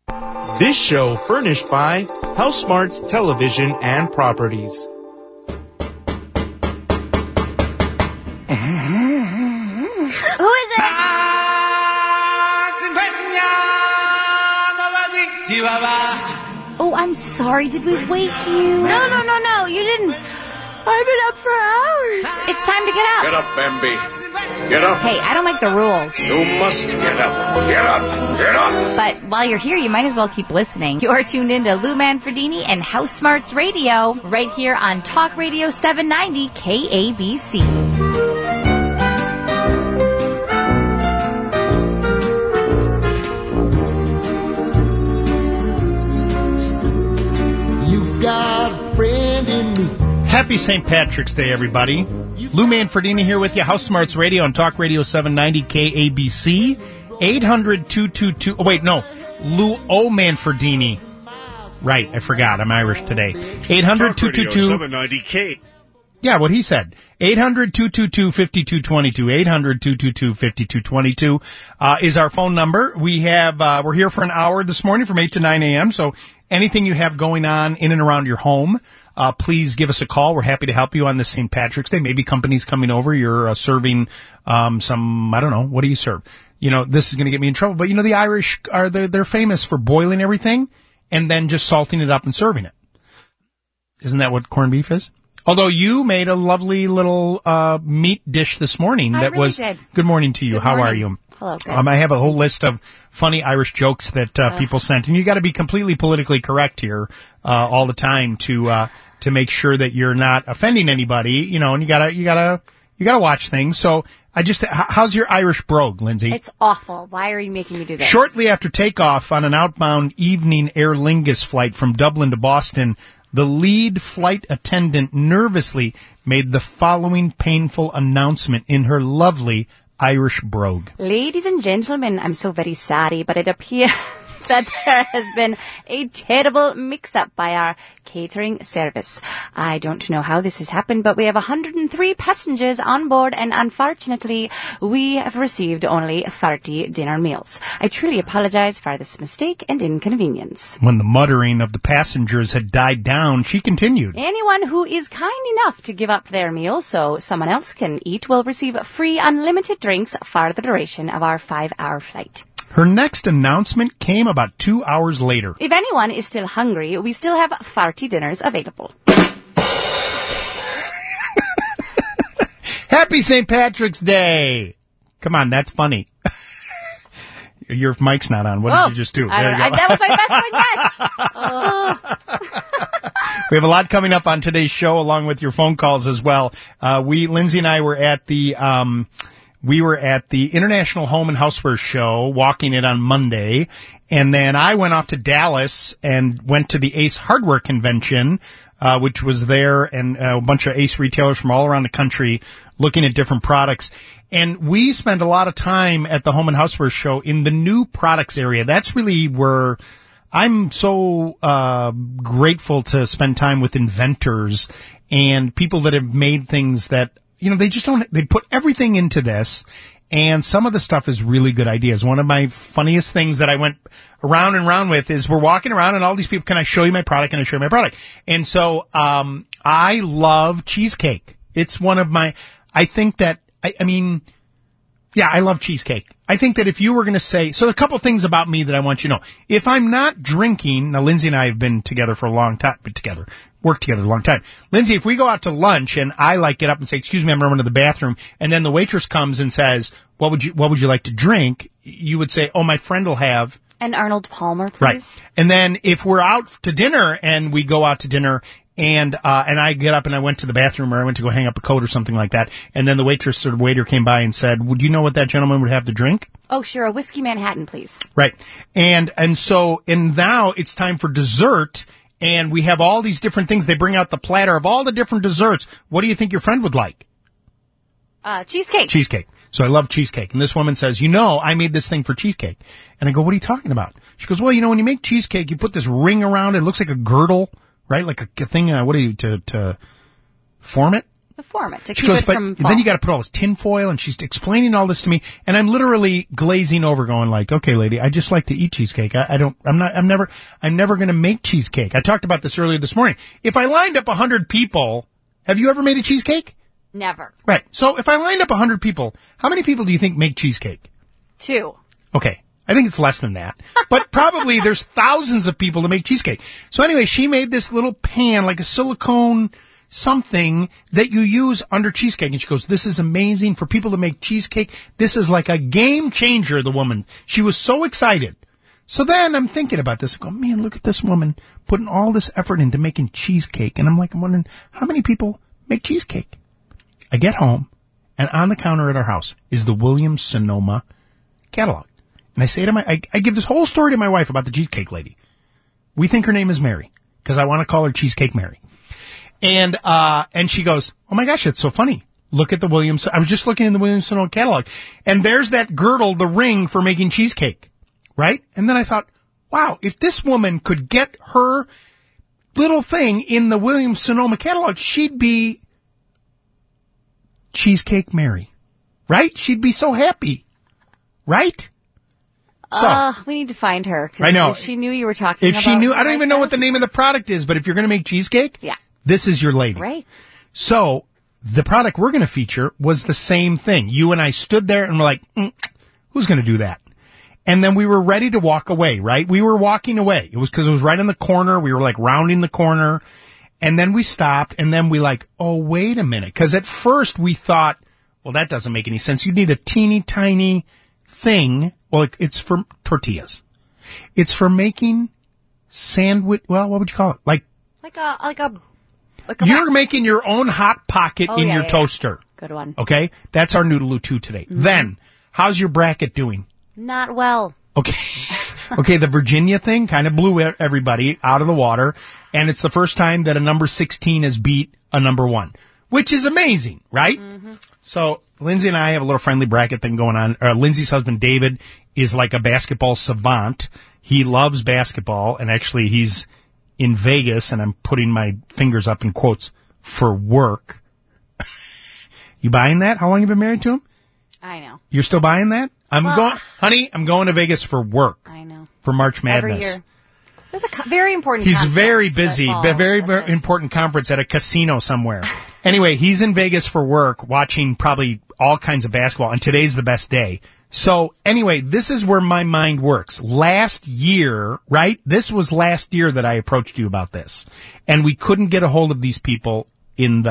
This show furnished by HouseSmarts Television and Properties. Who is it? Oh, I'm sorry. Did we wake you? No, you didn't. I've been up for hours. It's time to get up. Get up, Bambi. Get up. Hey, I don't make the rules. You must get up. Get up. Get up. But while you're here, you might as well keep listening. You're tuned in to Lou Manfredini and House Smarts Radio, right here on Talk Radio 790 KABC. Happy St. Patrick's Day, everybody. Lou Manfredini here with you, House Smarts Radio on Talk Radio 790 KABC. 800-222... Oh, wait, no. Lou O. Manfredini. Right, I forgot. I'm Irish today. 800-222... 790K. Yeah, what he said. 800-222-5222. 800-222-5222 is our phone number. We're here for an hour this morning from 8 to 9 a.m., so anything you have going on in and around your home, please give us a call. We're happy to help you on this St. Patrick's Day. Maybe company's coming over. You're serving some, I don't know, what do you serve? You know, this is going to get me in trouble. But, you know, the Irish, they're famous for boiling everything and then just salting it up and serving it. Isn't that what corned beef is? Although you made a lovely little meat dish this morning. I really did. Good morning to you. Good How morning. are you? Hello, good. I have a whole list of funny Irish jokes that people sent, and you got to be completely politically correct here all the time to make sure that you're not offending anybody. You know, and you gotta watch things. So how's your Irish brogue, Lindsay? It's awful. Why are you making me do this? Shortly after takeoff on an outbound evening Aer Lingus flight from Dublin to Boston, the lead flight attendant nervously made the following painful announcement in her lovely Irish brogue. Ladies and gentlemen, I'm so very sorry, but it appears that there has been a terrible mix-up by our catering service. I don't know how this has happened, but we have 103 passengers on board, and unfortunately, we have received only 30 dinner meals. I truly apologize for this mistake and inconvenience. When the muttering of the passengers had died down, she continued. Anyone who is kind enough to give up their meal so someone else can eat will receive free unlimited drinks for the duration of our 5-hour flight. Her next announcement came about 2 hours later. If anyone is still hungry, we still have 30 dinners available. Happy St. Patrick's Day! Come on, that's funny. Your mic's not on. What did you just do? There you go. That was my best one yet. We have a lot coming up on today's show, along with your phone calls as well. Lindsay and I were at the International Home and Houseware Show, walking it on Monday, and then I went off to Dallas and went to the Ace Hardware Convention, which was there, and a bunch of Ace retailers from all around the country looking at different products. And we spent a lot of time at the Home and Houseware Show in the new products area. That's really where I'm so grateful to spend time with inventors and people that have made things that, you know, they put everything into this, and some of the stuff is really good ideas. One of my funniest things that I went around and around with is we're walking around and all these people, can I show you my product? Can I show you my product? And so, I love cheesecake. It's one of my, I think that, I love cheesecake. I think that if you were going to say, so a couple things about me that I want you to know. If I'm not drinking, now Lindsay and I have been together for a long time, worked together a long time. Lindsay, if we go out to lunch and I get up and say, excuse me, I'm running to the bathroom, and then the waitress comes and says, what would you like to drink? You would say, oh, my friend will have an Arnold Palmer, please. Right. And then if we're out to dinner and we go out to dinner and I get up and I went to the bathroom or I went to go hang up a coat or something like that, and then the waitress or the waiter came by and said, would you know what that gentleman would have to drink? Oh, sure, a whiskey Manhattan, please. Right. And now it's time for dessert, and we have all these different things. They bring out the platter of all the different desserts. What do you think your friend would like? Cheesecake. Cheesecake. So I love cheesecake. And this woman says, I made this thing for cheesecake. And I go, what are you talking about? She goes, well, when you make cheesecake, you put this ring around it. It looks like a girdle, right? Like a thing, what do you, to form it? form it, to She keep goes, it but from then falling. you got to put all this tinfoil, and she's explaining all this to me, and I'm literally glazing over, going like, "Okay, lady, I just like to eat cheesecake. I'm never going to make cheesecake." I talked about this earlier this morning. If I lined up 100 people, have you ever made a cheesecake? Never. Right. So if I lined up 100 people, how many people do you think make cheesecake? 2. Okay. I think it's less than that. But probably there's thousands of people that make cheesecake. So anyway, she made this little pan, like a silicone something that you use under cheesecake. And she goes, "This is amazing for people to make cheesecake. This is like a game changer," the woman. She was so excited. So then I'm thinking about this. I go, man, look at this woman putting all this effort into making cheesecake. And I'm wondering, how many people make cheesecake? I get home, and on the counter at our house is the Williams-Sonoma catalog. And I say to I give this whole story to my wife about the cheesecake lady. We think her name is Mary, because I want to call her Cheesecake Mary. And she goes, "Oh my gosh, it's so funny. Look at the Williams. I was just looking in the Williams-Sonoma catalog, and there's that girdle, the ring for making cheesecake." Right? And then I thought, wow, if this woman could get her little thing in the Williams-Sonoma catalog, she'd be Cheesecake Mary. Right? She'd be so happy. Right? So, we need to find her. 'Cause I know. If she knew you were talking if about she knew, I don't even know what the this. name of the product is, but if you're going to make cheesecake, Yeah. this is your lady. Right. So the product we're going to feature was the same thing. You and I stood there and we're like, who's going to do that? And then we were ready to walk away, right? We were walking away. It was because it was right in the corner. We were like rounding the corner. And then we stopped, and then we like, oh, wait a minute. Because at first we thought, well, that doesn't make any sense. You need a teeny tiny thing. Well, it's for tortillas. It's for making sandwich. Well, what would you call it? Like you're making your own hot pocket in your toaster. Good one. Okay, that's our Noodaloo 2 today. Mm-hmm. Then, how's your bracket doing? Not well. Okay. Okay, the Virginia thing kind of blew everybody out of the water, and it's the first time that a number 16 has beat a number 1, which is amazing, right? Mm-hmm. So, Lindsay and I have a little friendly bracket thing going on. Lindsay's husband, David, is like a basketball savant. He loves basketball, and actually he's in Vegas, and I'm putting my fingers up in quotes, for work. You buying that? How long have you been married to him? I know. You're still buying that? I'm going to Vegas for work. I know. For March Madness. Every year. There's a very important He's conference very that busy, falls very with this. important conference at a casino somewhere. Anyway, he's in Vegas for work, watching probably all kinds of basketball, and today's the best day. So anyway, this is where my mind works. Last year, right? This was last year that I approached you about this, and we couldn't get a hold of these people in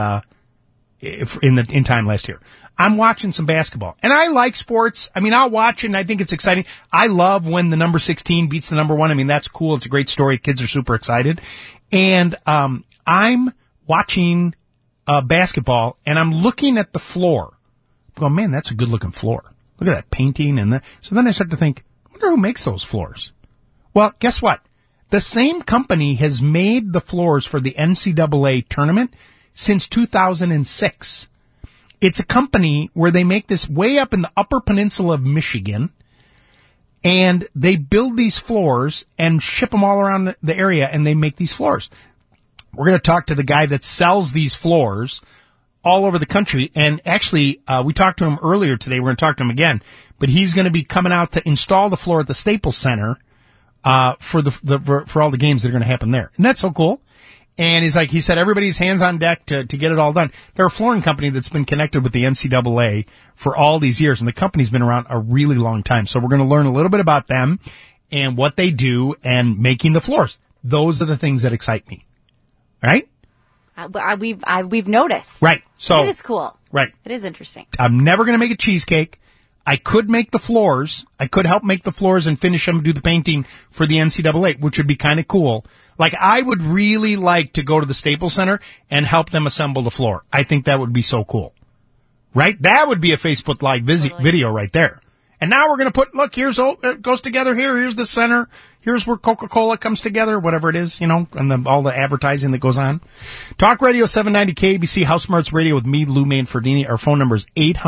time last year. I'm watching some basketball, and I like sports. I mean, I'll watch it, and I think it's exciting. I love when the number 16 beats the number 1. I mean, that's cool. It's a great story. Kids are super excited. And I'm watching basketball, and I'm looking at the floor. I'm going, man, that's a good-looking floor. Look at that painting. So then I start to think, I wonder who makes those floors. Well, guess what? The same company has made the floors for the NCAA tournament since 2006. It's a company where they make this way up in the Upper Peninsula of Michigan, and they build these floors and ship them all around the area, and they make these floors. We're going to talk to the guy that sells these floors all over the country, and actually, we talked to him earlier today. We're going to talk to him again, but he's going to be coming out to install the floor at the Staples Center for all the games that are going to happen there, and that's so cool. And he said, everybody's hands on deck to get it all done. They're a flooring company that's been connected with the NCAA for all these years, and the company's been around a really long time. So we're going to learn a little bit about them and what they do and making the floors. Those are the things that excite me. Right? We've noticed. Right. So it is cool. Right. It is interesting. I'm never going to make a cheesecake. I could make the floors. I could help make the floors and finish them, do the painting for the NCAA, which would be kind of cool. Like, I would really like to go to the Staples Center and help them assemble the floor. I think that would be so cool. Right? That would be a Facebook Live video right there. And now we're going to put, look, it goes together here. Here's the center. Here's where Coca-Cola comes together, whatever it is, and all the advertising that goes on. Talk Radio 790 KBC, House Smarts Radio with me, Lou Manfredini. Our phone number is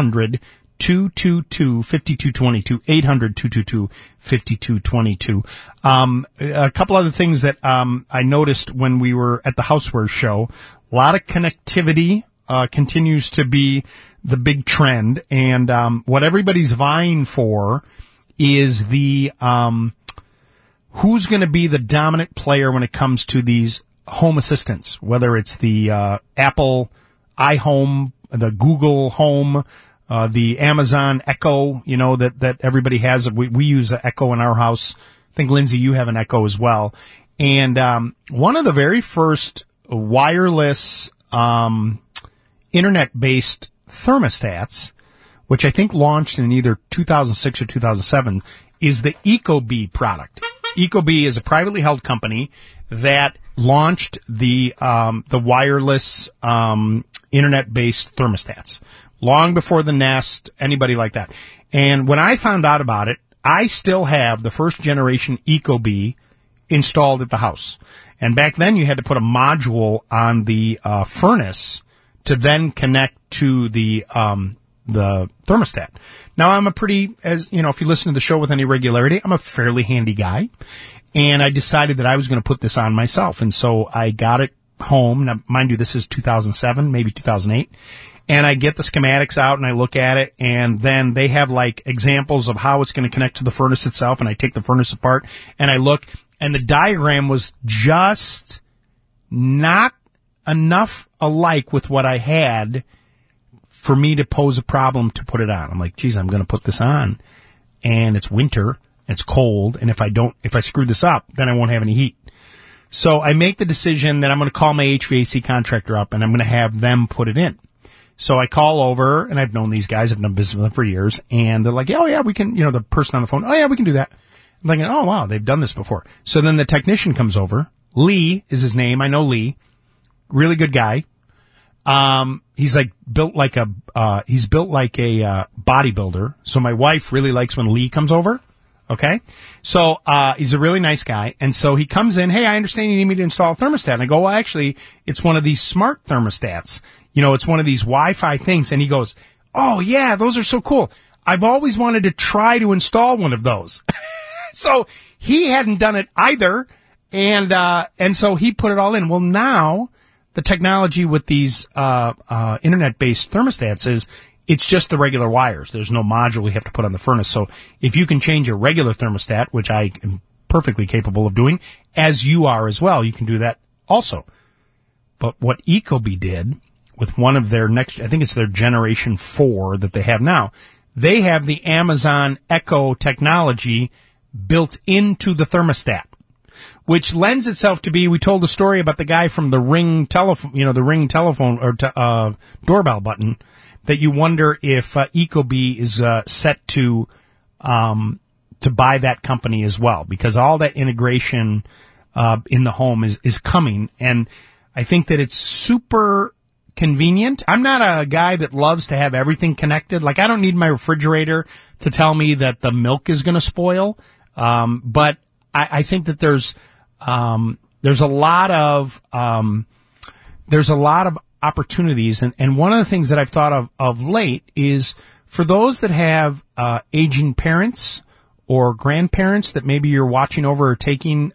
800-222-5222, 800-222-5222. A couple other things that I noticed when we were at the Housewares show. A lot of connectivity continues to be the big trend. And what everybody's vying for is the who's going to be the dominant player when it comes to these home assistants, whether it's the Apple iHome, the Google Home, the Amazon Echo, that everybody has. We use an Echo in our house. I think, Lindsay, you have an Echo as well. And one of the very first wireless internet-based thermostats, which I think launched in either 2006 or 2007, is the Ecobee product. Ecobee is a privately held company that launched the wireless internet-based thermostats long before the Nest, anybody like that. And when I found out about it, I still have the first generation Ecobee installed at the house. And back then you had to put a module on the furnace to then connect to the thermostat. Now I'm if you listen to the show with any regularity, I'm a fairly handy guy. And I decided that I was going to put this on myself. And so I got it home. Now, mind you, this is 2007, maybe 2008. And I get the schematics out and I look at it, and then they have like examples of how it's going to connect to the furnace itself. And I take the furnace apart and I look, and the diagram was just not enough alike with what I had for me to pose a problem to put it on. I'm like, geez, I'm going to put this on, and it's winter, it's cold, and if I screw this up, then I won't have any heat. So I make the decision that I'm going to call my HVAC contractor up, and I'm going to have them put it in. So I call over, and I've known these guys, I've done business with them for years, and they're like, oh yeah, we can, the person on the phone, oh yeah, we can do that. I'm thinking, oh wow, they've done this before. So then the technician comes over. Lee is his name. I know Lee. Really good guy. He's built like a bodybuilder. So my wife really likes when Lee comes over. Okay. So, he's a really nice guy. And so he comes in, hey, I understand you need me to install a thermostat. And I go, well, actually, it's one of these smart thermostats. It's one of these Wi-Fi things. And he goes, oh yeah, those are so cool. I've always wanted to try to install one of those. So he hadn't done it either. And so he put it all in. Well, now the technology with these, internet-based thermostats is it's just the regular wires. There's no module you have to put on the furnace. So if you can change a regular thermostat, which I am perfectly capable of doing, as you are as well, you can do that also. But what Ecobee did with one of their I think it's their generation 4 that they have now, they have the Amazon Echo technology built into the thermostat, which lends itself to be, we told a story about the guy from the Ring telephone, the Ring telephone or doorbell button, that you wonder if Ecobee is set to buy that company as well, because all that integration in the home is coming, and I think that it's super convenient. I'm not a guy that loves to have everything connected. Like, I don't need my refrigerator to tell me that the milk is going to spoil, but I think that there's a lot of opportunities, and one of the things that I've thought of late is for those that have aging parents or grandparents that maybe you're watching over or taking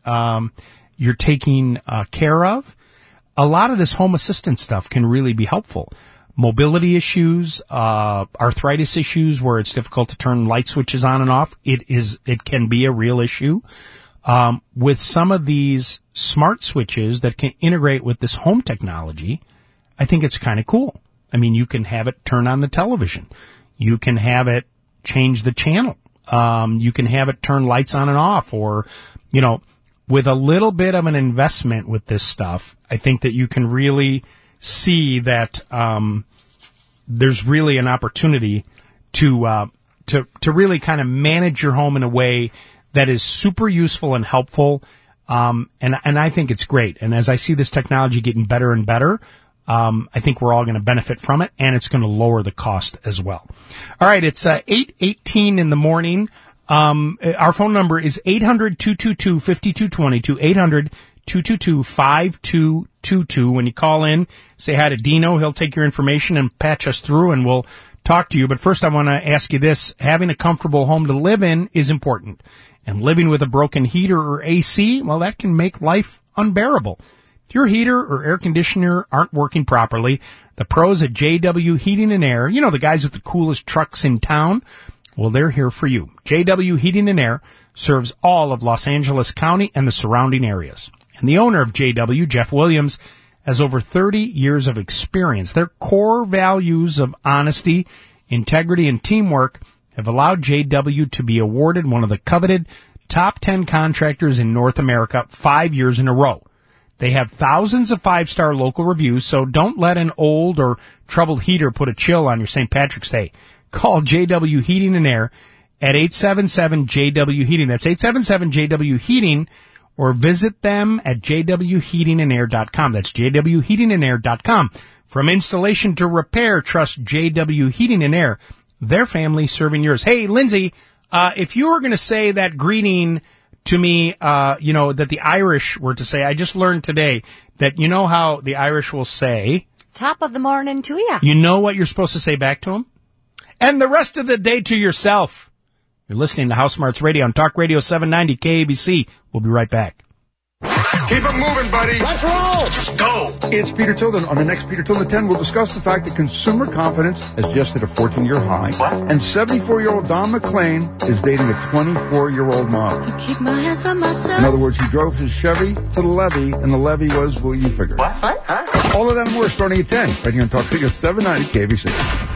care of. A lot of this home assistant stuff can really be helpful. Mobility issues, arthritis issues where it's difficult to turn light switches on and off. It can be a real issue. With some of these smart switches that can integrate with this home technology, I think it's kind of cool. I mean, you can have it turn on the television. You can have it change the channel. You can have it turn lights on and off, or, with a little bit of an investment with this stuff, I think that you can really see that, there's really an opportunity to really kind of manage your home in a way that is super useful and helpful. And I think it's great. And as I see this technology getting better and better, I think we're all going to benefit from it, and it's going to lower the cost as well. All right. It's 8:18 in the morning. Our phone number is 800-222-5222, 800-222-5222. When you call in, say hi to Dino. He'll take your information and patch us through, and we'll talk to you. But first, I want to ask you this. Having a comfortable home to live in is important. And living with a broken heater or AC, well, that can make life unbearable. If your heater or air conditioner aren't working properly, The pros at JW Heating and Air, you know, the guys with the coolest trucks in town, well, they're here for you. JW Heating and Air serves all of Los Angeles County and the surrounding areas. And the owner of JW, Jeff Williams, has over 30 years of experience. Their core values of honesty, integrity, and teamwork have allowed JW to be awarded one of the coveted top 10 contractors in North America 5 years in a row. They have thousands of 5-star local reviews, so don't let an old or troubled heater put a chill on your St. Patrick's Day. Call JW Heating and Air at 877-JW Heating. That's 877-JW Heating, or visit them at jwheatingandair.com. That's jwheatingandair.com. From installation to repair, trust JW Heating and Air. Their family serving yours. Hey, Lindsay, if you were going to say that greeting to me, you know, that the Irish were to say, I just learned today that you know how the Irish will say, Top of the morning to ya. You know what you're supposed to say back to them? And the rest of the day to yourself. You're listening to House Smarts Radio on Talk Radio 790 KABC. We'll be right back. Keep it moving, buddy. Let's roll. Just go. It's Peter Tilden. On the next Peter Tilden 10, we'll discuss the fact that consumer confidence has just hit a 14-year high. What? And 74-year-old Don McLean is dating a 24-year-old model. To keep my hands on myself. In other words, he drove his Chevy to the levee, and the levee was, well, you figure. What? Huh? All of that and more starting at 10, right here on Talk Radio 790 KBC.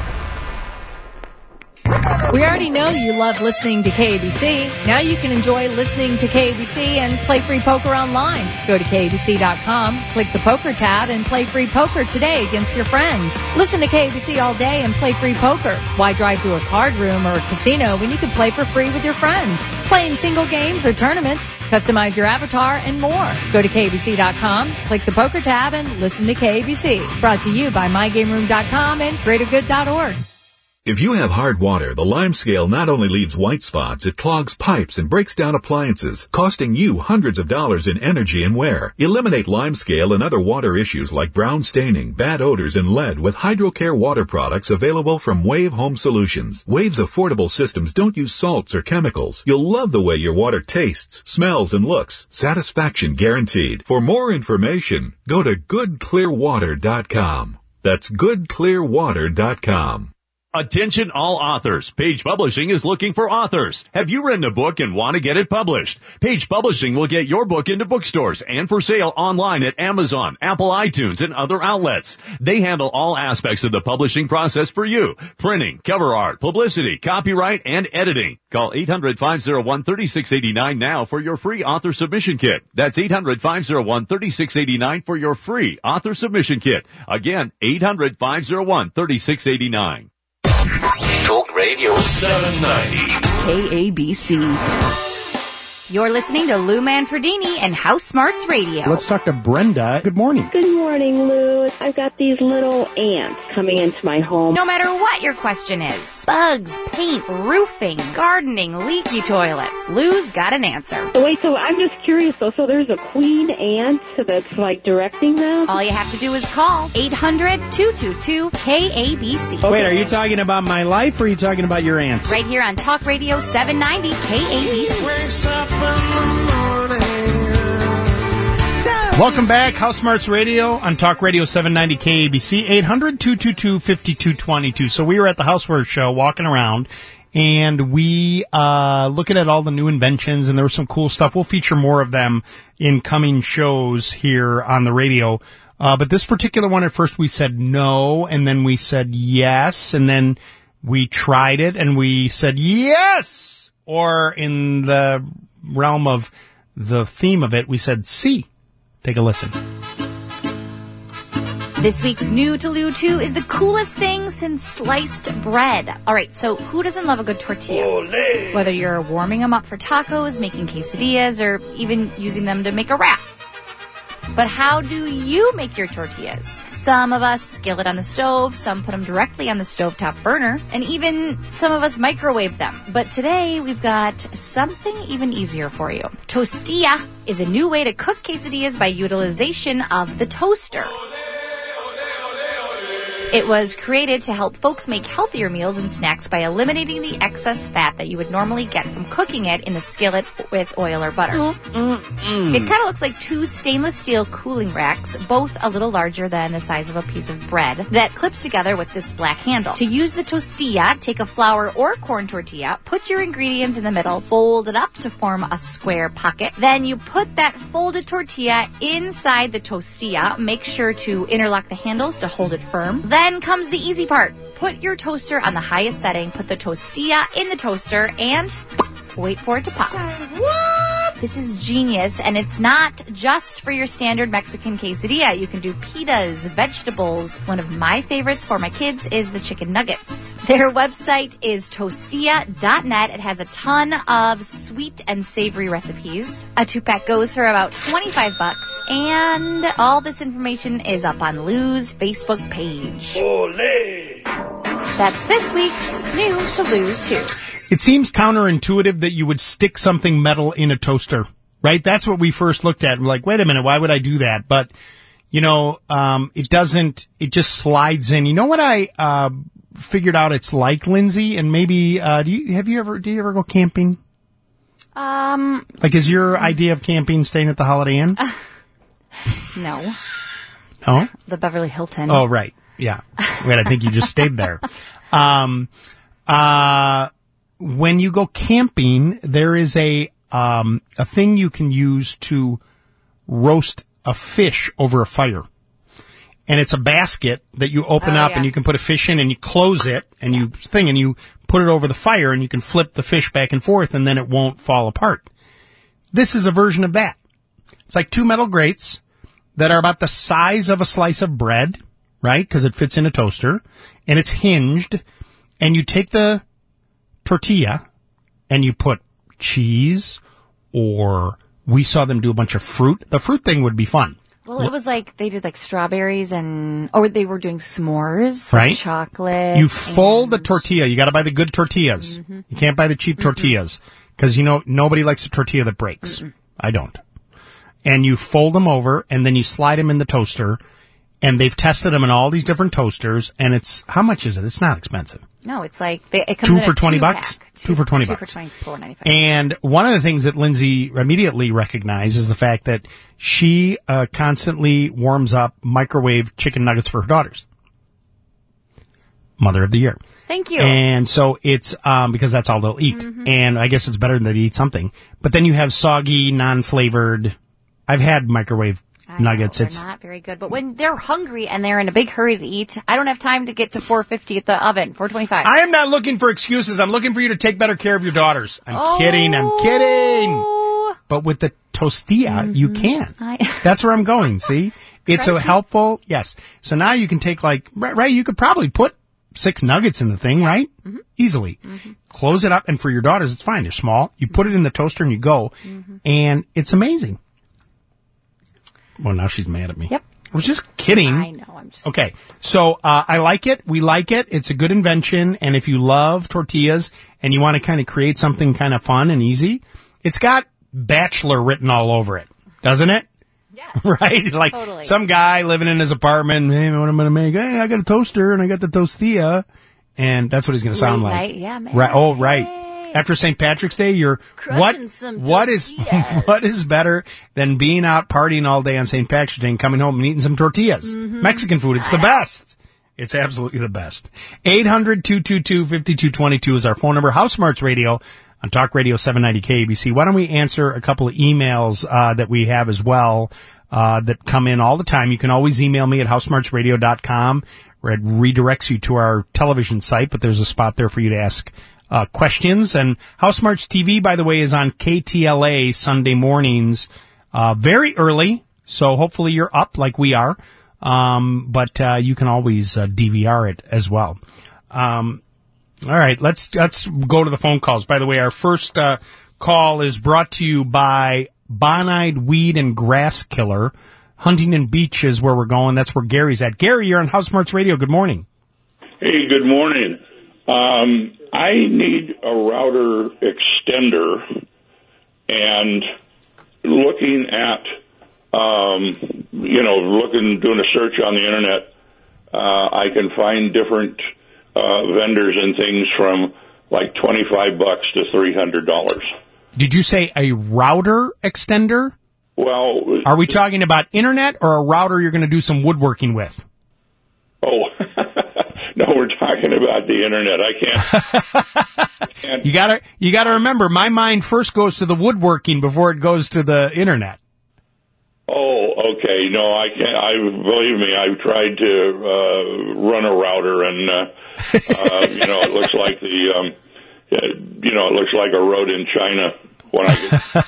We already know you love listening to KABC. Now you can enjoy listening to KABC and play free poker online. Go to KABC.com, click the poker tab, and play free poker today against your friends. Listen to KABC all day and play free poker. Why drive to a card room or a casino when you can play for free with your friends? Play in single games or tournaments, customize your avatar, and more. Go to KABC.com, click the poker tab, and listen to KABC. Brought to you by MyGameRoom.com and GreaterGood.org. If you have hard water, the Lime Scale not only leaves white spots, it clogs pipes and breaks down appliances, costing you hundreds of dollars in energy and wear. Eliminate Lime Scale and other water issues like brown staining, bad odors, and lead with HydroCare water products available from Wave Home Solutions. Wave's affordable systems don't use salts or chemicals. You'll love the way your water tastes, smells, and looks. Satisfaction guaranteed. For more information, go to goodclearwater.com. That's goodclearwater.com. Attention all authors. Page Publishing is looking for authors. Have you written a book and want to get it published? Page Publishing will get your book into bookstores and for sale online at Amazon, Apple iTunes, and other outlets. They handle all aspects of the publishing process for you. Printing, cover art, publicity, copyright, and editing. Call 800-501-3689 now for your free author submission kit. That's 800-501-3689 for your free author submission kit. Again, 800-501-3689. Talk Radio 790 KABC. You're listening to Lou Manfredini and House Smarts Radio. Let's talk to Brenda. Good morning. Good morning, Lou. I've got these little ants coming into my home. No matter what your question is, bugs, paint, roofing, gardening, leaky toilets, Lou's got an answer. So wait, so I'm just curious, though. So there's a queen ant that's, like, directing them? All you have to do is call 800-222-KABC. Okay. Wait, are you talking about my life or are you talking about your ants? Right here on Talk Radio 790 KABC. Welcome back, House Smarts Radio on Talk Radio 790 KABC, 800-222-5222. So we were at the Housewares show walking around, and we looking at all the new inventions, and there was some cool stuff. We'll feature more of them in coming shows here on the radio. But this particular one, at first we said no, and then we said yes, and then we tried it, and we said yes! Or in the realm of the theme of it, we said see. Take a listen. This week's new to Lou 2 is the coolest thing since sliced bread. All right, so who doesn't love a good tortilla? Olé. Whether you're warming them up for tacos, making quesadillas, or even using them to make a wrap. But how do you make your tortillas? Some of us skillet on the stove, some put them directly on the stovetop burner, and even some of us microwave them. But today, we've got something even easier for you. Tostilla is a new way to cook quesadillas by utilization of the toaster. It was created to help folks make healthier meals and snacks by eliminating the excess fat that you would normally get from cooking it in the skillet with oil or butter. It kind of looks like two stainless steel cooling racks, both a little larger than the size of a piece of bread, that clips together with this black handle. To use the Tostilla, take a flour or corn tortilla, put your ingredients in the middle, fold it up to form a square pocket. Then you put that folded tortilla inside the Tostilla. Make sure to interlock the handles to hold it firm. Then comes the easy part. Put your toaster on the highest setting, put the Tostilla in the toaster, and wait for it to pop. What? This is genius, and it's not just for your standard Mexican quesadilla. You can do pitas, vegetables. One of my favorites for my kids is the chicken nuggets. Their website is Tostilla.net. It has a ton of sweet and savory recipes. A 2-pack goes for about $25, and all this information is up on Lou's Facebook page. Olé! That's this week's New to Lou 2. It seems counterintuitive that you would stick something metal in a toaster, right? That's what we first looked at. We're like, wait a minute, why would I do that? But, it just slides in. You know what I figured out it's like, Lindsay? And maybe, do you ever go camping? Like, is your idea of camping staying at the Holiday Inn? No. No? The Beverly Hilton. Oh, right. Yeah. Wait, I think you just stayed there. When you go camping, there is a thing you can use to roast a fish over a fire. And it's a basket that you open up and you can put a fish in and you close it and you put it over the fire and you can flip the fish back and forth and then it won't fall apart. This is a version of that. It's like two metal grates that are about the size of a slice of bread, right? Because it fits in a toaster and it's hinged, and you take the tortilla and you put cheese, or we saw them do a bunch of fruit. The fruit thing would be fun. Well, it was like they did like strawberries or they were doing s'mores, right? Like chocolate. You fold the tortilla. You got to buy the good tortillas. Mm-hmm. You can't buy the cheap tortillas because nobody likes a tortilla that breaks. Mm-mm. I don't. And you fold them over and then you slide them in the toaster. And they've tested them in all these different toasters, and how much is it? It's not expensive. No, it's like, it comes in for a $20. Pack. Two for $20. Two for $24.95. And one of the things that Lindsay immediately recognized is the fact that she constantly warms up microwave chicken nuggets for her daughters. Mother of the Year. Thank you. And so it's because that's all they'll eat. Mm-hmm. And I guess it's better than they eat something. But then you have soggy, non-flavored. I've had microwave nuggets. It's not very good, but when they're hungry and they're in a big hurry to eat, I don't have time to get to 450 at the oven. 425. I am not looking for excuses. I'm looking for you to take better care of your daughters. I'm kidding. But with the Tostilla, you can. That's where I'm going. See, it's a helpful. Yes. So now you can take right. You could probably put 6 nuggets in the thing, right? Mm-hmm. Easily. Mm-hmm. Close it up, and for your daughters, it's fine. They're small. You put it in the toaster and you go, and it's amazing. Well, now she's mad at me. Yep. I was just kidding. I know. I'm just okay. So I like it. We like it. It's a good invention. And if you love tortillas and you want to kind of create something kind of fun and easy, it's got Bachelor written all over it, doesn't it? Yeah. Right? Like totally. Some guy living in his apartment. Hey, what am I going to make? Hey, I got a toaster and I got the Tostilla. And that's what he's going to sound like. Night. Yeah, man. Right. Oh, right. After St. Patrick's Day, you're what is better than being out partying all day on St. Patrick's Day and coming home and eating some tortillas? Mm-hmm. Mexican food, it's the best. It's absolutely the best. 800-222-5222 is our phone number. House Smarts Radio on Talk Radio 790 KABC. Why don't we answer a couple of emails that we have as well that come in all the time. You can always email me at housesmartsradio.com, where it redirects you to our television site, but there's a spot there for you to ask questions. And House Smarts TV, by the way, is on KTLA Sunday mornings, very early. So hopefully you're up like we are. But you can always DVR it as well. All right, let's go to the phone calls. By the way, our first call is brought to you by Bonide Weed and Grass Killer. Huntington Beach is where we're going. That's where Gary's at. Gary, you're on House Smarts Radio. Good morning. Hey, good morning. I need a router extender, and looking at, doing a search on the internet, I can find different vendors and things from like $25 to $300. Did you say a router extender? Well, are we talking about internet or a router you're going to do some woodworking with? Oh, no, we're talking about the internet. I can't. You gotta remember, my mind first goes to the woodworking before it goes to the internet. Oh, okay. No, I can't. Believe me, I've tried to run a router, and it looks like it looks like a road in China when I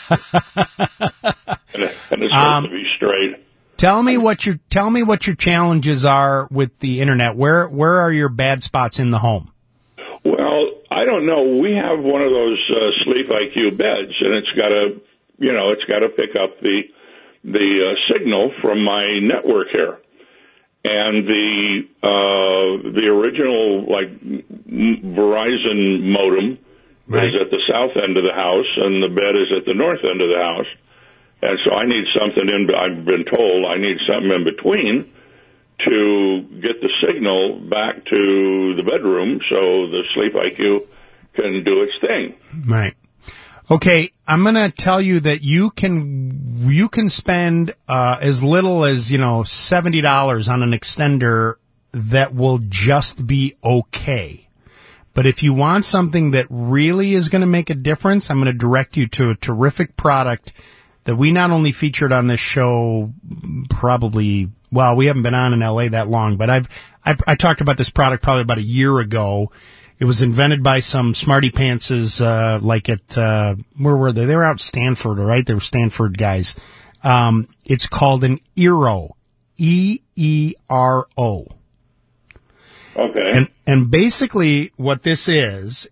get, and it's supposed to be straight. Tell me what your challenges are with the internet. Where are your bad spots in the home? Well, I don't know. We have one of those Sleep IQ beds, and it's got to pick up the signal from my network here. And the original Verizon modem is at the south end of the house, and the bed is at the north end of the house. And so I need something I've been told I need something in between to get the signal back to the bedroom so the Sleep IQ can do its thing. Right. Okay, I'm going to tell you that you can spend as little as, $70 on an extender that will just be okay. But if you want something that really is going to make a difference, I'm going to direct you to a terrific product that we not only featured on this show we haven't been on in LA that long, but I talked about this product probably about a year ago. It was invented by some smarty pantses, where were they? They were out at Stanford, right? They were Stanford guys. It's called an Eero. E-E-R-O. Okay. And basically what this is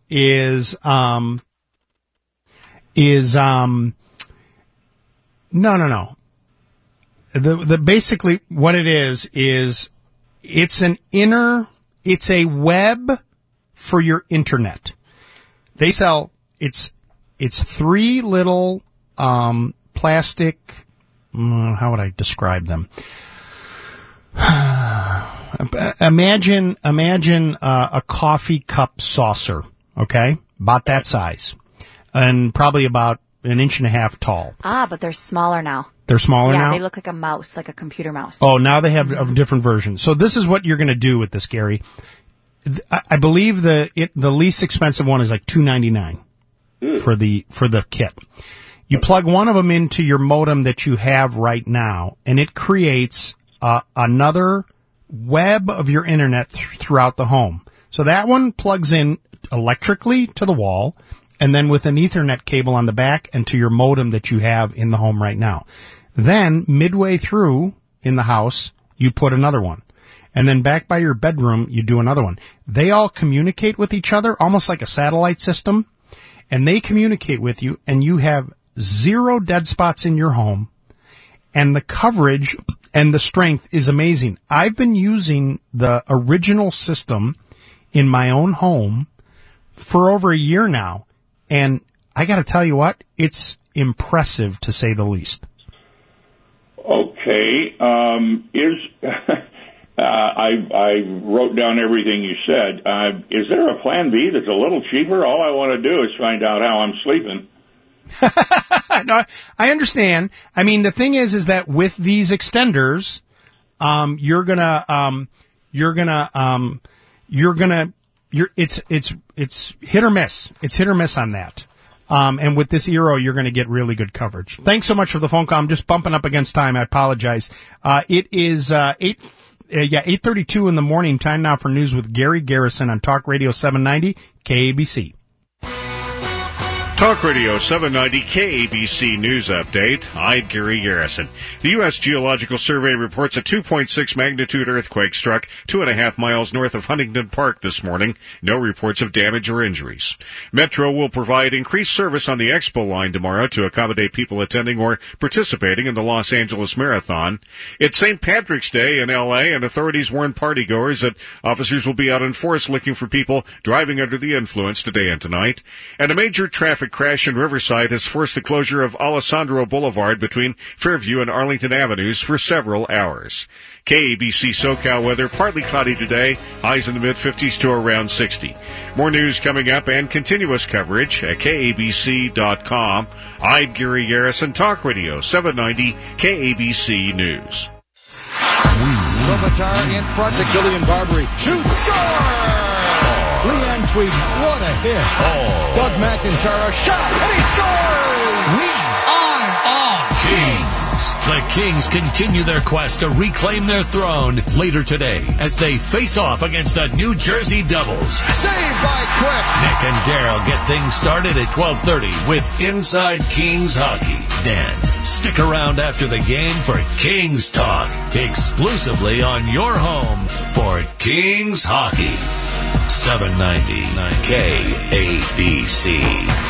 no. Basically what it is it's a web for your internet. They sell, it's three little, plastic, how would I describe them? Imagine a coffee cup saucer, okay? About that size. And probably about an inch and a half tall. But they're smaller now. They're smaller now? Yeah, they look like a mouse, like a computer mouse. Oh, now they have a different version. So this is what you're going to do with this, Gary. I believe the least expensive one is like $299 for the kit. You plug one of them into your modem that you have right now, and it creates another web of your internet throughout the home. So that one plugs in electrically to the wall, and then with an Ethernet cable on the back and to your modem that you have in the home right now. Then, midway through in the house, you put another one. And then back by your bedroom, you do another one. They all communicate with each other, almost like a satellite system. And they communicate with you, and you have 0 dead spots in your home. And the coverage and the strength is amazing. I've been using the original system in my own home for over a year now. And I got to tell you what, it's impressive to say the least. Okay. I wrote down everything you said. Is there a plan B that's a little cheaper? All I want to do is find out how I'm sleeping. No, I understand. I mean, the thing is that with these extenders, it's hit or miss. It's hit or miss on that. And with this Eero, you're going to get really good coverage. Thanks so much for the phone call. I'm just bumping up against time. I apologize. It is 8:32 in the morning. Time now for news with Gary Garrison on Talk Radio 790 KABC. Talk Radio 790 KABC News Update. I'm Gary Garrison. The U.S. Geological Survey reports a 2.6 magnitude earthquake struck 2.5 miles north of Huntington Park this morning. No reports of damage or injuries. Metro will provide increased service on the Expo line tomorrow to accommodate people attending or participating in the Los Angeles Marathon. It's St. Patrick's Day in L.A., and authorities warn partygoers that officers will be out in force looking for people driving under the influence today and tonight. And a major traffic traffic crash in Riverside has forced the closure of Alessandro Boulevard between Fairview and Arlington Avenues for several hours. KABC SoCal weather, partly cloudy today, highs in the mid-50s to around 60. More news coming up and continuous coverage at KABC.com. I'm Gary Garrison, Talk Radio 790 KABC News. Kopitar in front to Gillian Barbary. Shoots! Score! Leanne Tweed, what a hit. Doug McIntyre, a shot, and he scores! We are all Kings. The Kings continue their quest to reclaim their throne later today as they face off against the New Jersey Devils. Saved by Quick. Nick and Daryl get things started at 12:30 with Inside Kings Hockey. Then, stick around after the game for Kings Talk, exclusively on your home for Kings Hockey. 790 KABC.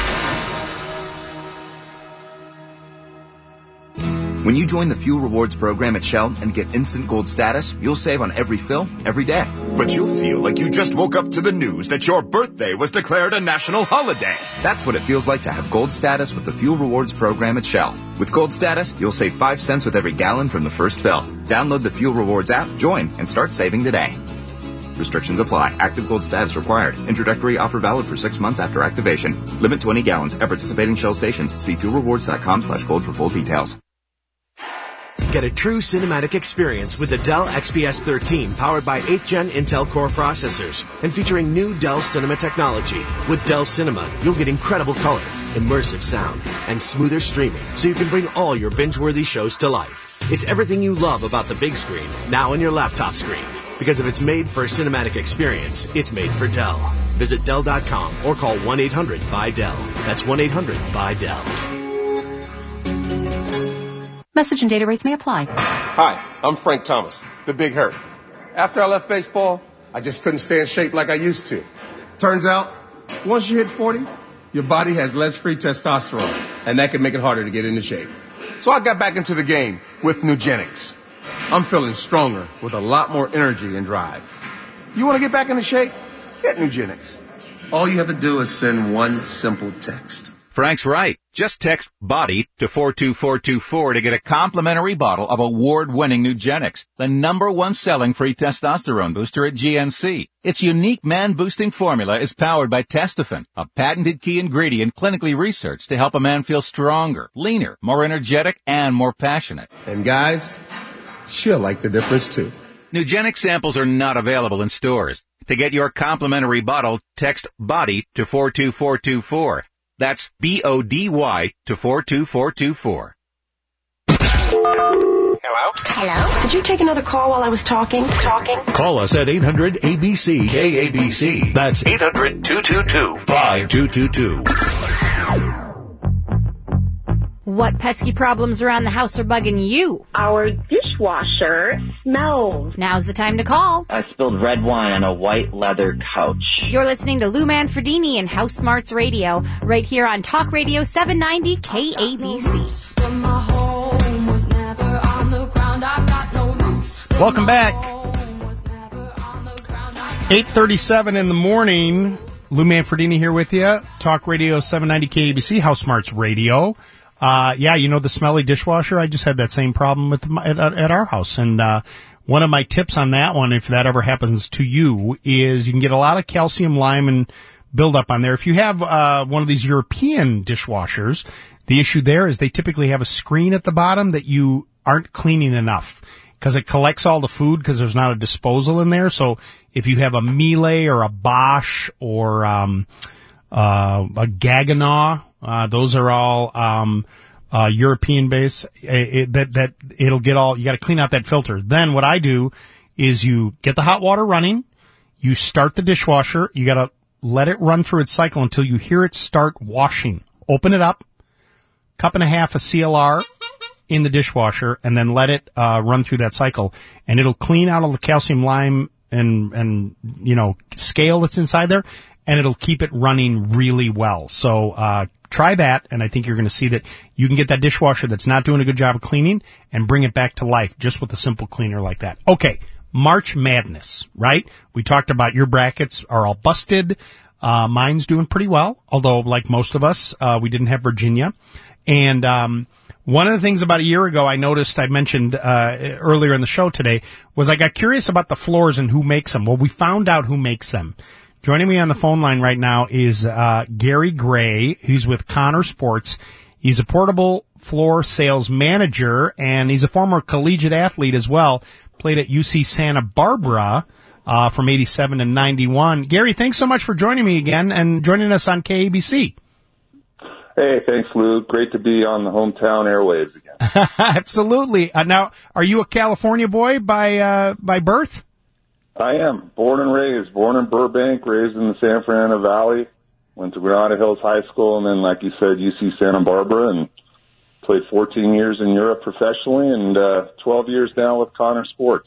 When you join the Fuel Rewards program at Shell and get instant gold status, you'll save on every fill, every day. But you'll feel like you just woke up to the news that your birthday was declared a national holiday. That's what it feels like to have gold status with the Fuel Rewards program at Shell. With gold status, you'll save 5 cents with every gallon from the first fill. Download the Fuel Rewards app, join, and start saving today. Restrictions apply. Active gold status required. Introductory offer valid for 6 months after activation. Limit 20 gallons at participating Shell stations. See fuelrewards.com/gold for full details. Get a true cinematic experience with the Dell XPS 13, powered by 8th Gen Intel Core processors and featuring new Dell Cinema technology. With Dell Cinema, you'll get incredible color, immersive sound, and smoother streaming, so you can bring all your binge-worthy shows to life. It's everything you love about the big screen, now on your laptop screen. Because if it's made for a cinematic experience, it's made for Dell. Visit Dell.com or call 1-800-BUY-DELL. That's 1-800-BUY-DELL. Message and data rates may apply. Hi, I'm Frank Thomas, the Big Hurt. After I left baseball, I just couldn't stay in shape like I used to. Turns out, once you hit 40, your body has less free testosterone, and that can make it harder to get into shape. So I got back into the game with Nugenics. I'm feeling stronger with a lot more energy and drive. You want to get back into shape? Get Nugenics. All you have to do is send one simple text. Frank's right. Just text BODY to 42424 to get a complimentary bottle of award-winning Nugenics, the #1 selling free testosterone booster at GNC. Its unique man-boosting formula is powered by Testofen, a patented key ingredient clinically researched to help a man feel stronger, leaner, more energetic, and more passionate. And guys, she'll like the difference too. Nugenic samples are not available in stores. To get your complimentary bottle, text BODY to 42424. That's BODY to 42424. Hello? Hello? Did you take another call while I was talking? Call us at 800-ABC KABC. That's 800-222-5222. What pesky problems around the house are bugging you? Our dishwasher smells. Now's the time to call. I spilled red wine on a white leather couch. You're listening to Lou Manfredini and House Smarts Radio, right here on Talk Radio 790 KABC. Welcome back. 8:37 in the morning. Lou Manfredini here with you. Talk Radio 790 KABC, House Smarts Radio. Yeah, you know the smelly dishwasher? I just had that same problem at our house. And one of my tips on that one, if that ever happens to you, is you can get a lot of calcium, lime, and buildup on there. If you have one of these European dishwashers, the issue there is they typically have a screen at the bottom that you aren't cleaning enough because it collects all the food because there's not a disposal in there. So if you have a Miele or a Bosch or a Gaggenau, those are all European based. That it'll get all. You got to clean out that filter. Then what I do is you get the hot water running. You start the dishwasher. You got to let it run through its cycle until you hear it start washing. Open it up, 1.5 cups of CLR in the dishwasher, and then let it run through that cycle, and it'll clean out all the calcium, lime, and scale that's inside there, and it'll keep it running really well. So try that, and I think you're going to see that you can get that dishwasher that's not doing a good job of cleaning and bring it back to life just with a simple cleaner like that. Okay, March Madness, right? We talked about your brackets are all busted. Mine's doing pretty well, although like most of us, we didn't have Virginia. And one of the things about a year ago I noticed, I mentioned earlier in the show today, was I got curious about the floors and who makes them. Well, we found out who makes them. Joining me on the phone line right now is Gary Gray. He's with Connor Sports. He's a portable floor sales manager, and he's a former collegiate athlete as well. Played at UC Santa Barbara from 87 to 91. Gary, thanks so much for joining me again and joining us on KABC. Hey, thanks, Lou. Great to be on the hometown airwaves again. Absolutely. Now, are you a California boy by birth? I am. Born in Burbank, raised in the San Fernando Valley. Went to Granada Hills High School, and then, like you said, UC Santa Barbara, and played 14 years in Europe professionally, and 12 years now with Connor Sports.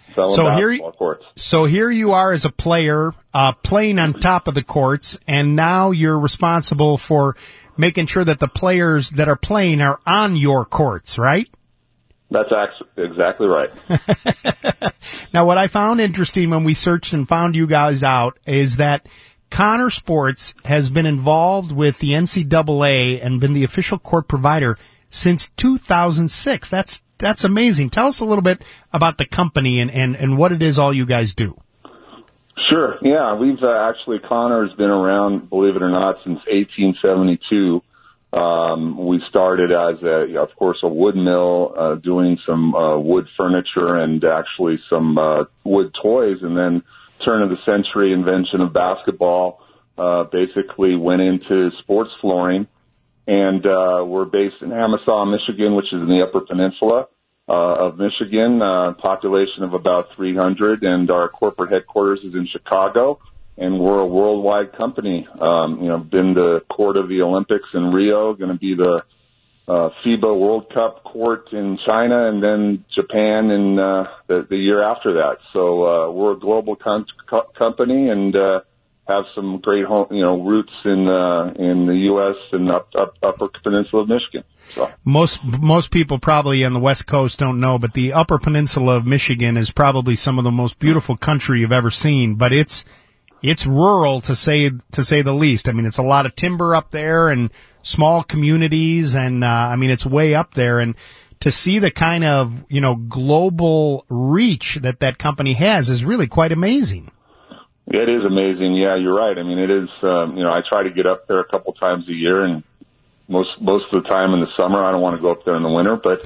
So here you are as a player, playing on top of the courts, and now you're responsible for making sure that the players that are playing are on your courts, right? That's exactly right. Now, what I found interesting when we searched and found you guys out is that Connor Sports has been involved with the NCAA and been the official court provider since 2006. That's amazing. Tell us a little bit about the company and what it is all you guys do. Sure. Yeah, we've actually, Connor's been around, believe it or not, since 1872. We started as of course, a wood mill, doing some wood furniture and actually some wood toys, and then turn of the century invention of basketball basically went into sports flooring. And we're based in Amasa, Michigan, which is in the Upper Peninsula of Michigan, population of about 300, and our corporate headquarters is in Chicago. And we're a worldwide company. Been the court of the Olympics in Rio, going to be the FIBA World Cup court in China, and then Japan in the year after that. So we're a global company, and have some great roots in the U.S. and Upper Peninsula of Michigan. So most people probably on the West Coast don't know, but the Upper Peninsula of Michigan is probably some of the most beautiful country you've ever seen. But it's rural to say the least. I mean, it's a lot of timber up there and small communities, and it's way up there. And to see the kind of global reach that company has is really quite amazing. It is amazing. Yeah, you're right. I mean, it is. I try to get up there a couple times a year, and most of the time in the summer. I don't want to go up there in the winter, but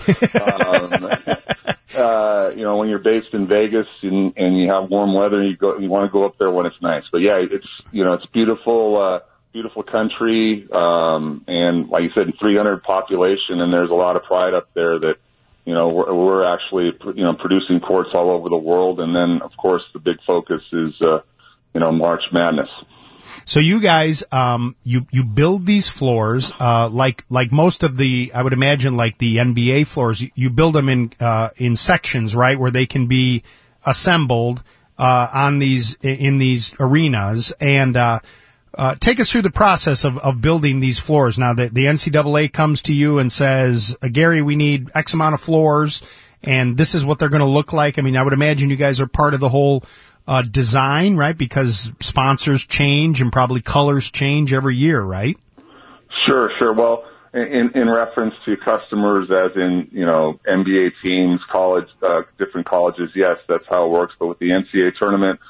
when you're based in Vegas and you have warm weather, you want to go up there when it's nice. But yeah, it's beautiful, beautiful country, and like you said, 300 population, and there's a lot of pride up there that. We're actually producing courts all over the world, and then of course the big focus is. March Madness. So you guys, you build these floors, like most of the, I would imagine, like the NBA floors, you build them in sections, right, where they can be assembled, in these arenas. And, take us through the process of building these floors. Now, the NCAA comes to you and says, Gary, we need X amount of floors, and this is what they're going to look like. I mean, I would imagine you guys are part of the whole design, right? Because sponsors change and probably colors change every year, right? Sure. Well, in reference to customers, as in, NBA teams, college, different colleges, yes, that's how it works. But with the NCAA tournament,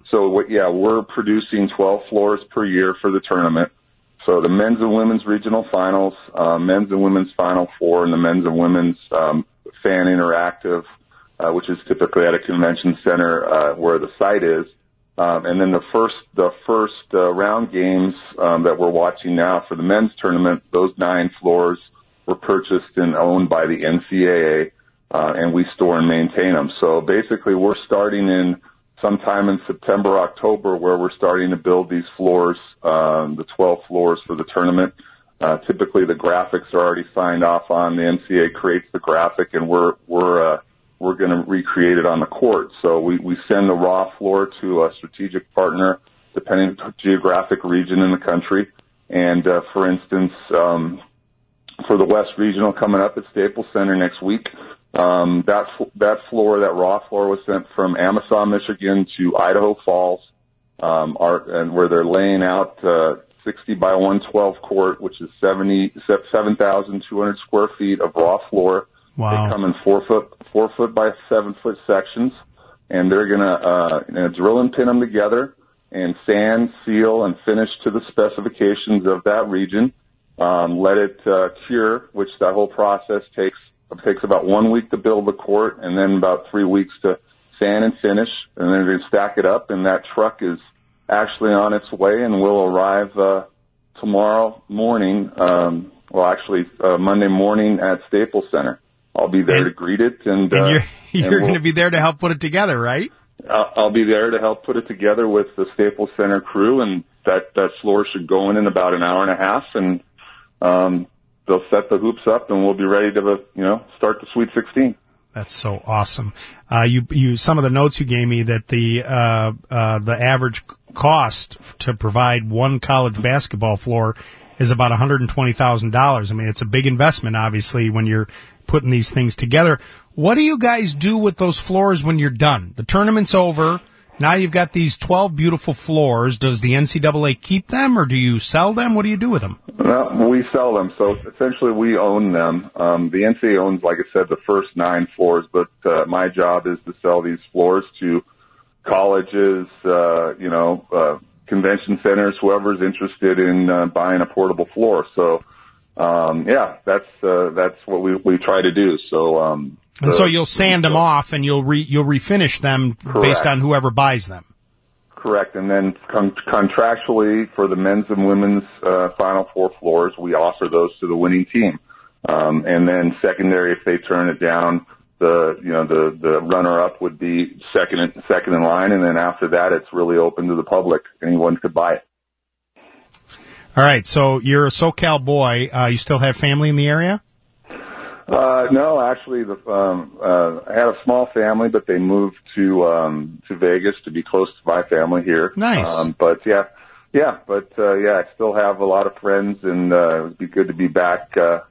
we're producing 12 floors per year for the tournament. So the men's and women's regional finals, men's and women's Final Four, and the men's and women's fan interactive, which is typically at a convention center where the site is, and then the first round games that we're watching now for the men's tournament. Those 9 floors were purchased and owned by the NCAA, and we store and maintain them. So basically, we're starting in sometime in September, October, where we're starting to build these floors, the 12 floors for the tournament. Typically, the graphics are already signed off on. The NCAA creates the graphic, and we're going to recreate it on the court. So we send the raw floor to a strategic partner, depending on geographic region in the country. And for instance, for the West Regional coming up at Staples Center next week, that floor, that raw floor, was sent from Amasa, Michigan, to Idaho Falls, and where they're laying out 60 by 112 court, which is 7,200 square feet of raw floor. Wow. They come in 4 foot by 7 foot sections, and they're gonna drill and pin them together and sand, seal, and finish to the specifications of that region. Let it cure, which that whole process takes about 1 week to build the court, and then about 3 weeks to sand and finish, and then they stack it up, and that truck is actually on its way and will arrive tomorrow morning, Monday morning at Staples Center. I'll be there to greet it, and you're going to be there to help put it together, right? I'll be there to help put it together with the Staples Center crew, and that floor should go in about an hour and a half, and they'll set the hoops up, and we'll be ready to start the Sweet 16. That's so awesome. You some of the notes you gave me that the average cost to provide one college basketball floor is about $120,000. I mean, it's a big investment, obviously, when you're putting these things together. What do you guys do with those floors when you're done? The tournament's over. Now you've got these 12 beautiful floors. Does the NCAA keep them, or do you sell them? What do you do with them? Well, we sell them. So essentially we own them. The NCAA owns, like I said, the first 9 floors, but my job is to sell these floors to colleges, convention centers, whoever's interested in buying a portable floor. So, that's what we try to do. So, and so you'll sand them off and you'll refinish them. Correct. Based on whoever buys them. Correct. And then contractually for the men's and women's Final Four floors, we offer those to the winning team. And then secondary, if they turn it down, the runner up would be second in line, and then after that, it's really open to the public. Anyone could buy it. All right. So you're a SoCal boy. You still have family in the area? No, actually, I had a small family, but they moved to Vegas to be close to my family here. Nice. I still have a lot of friends, and it would be good to be back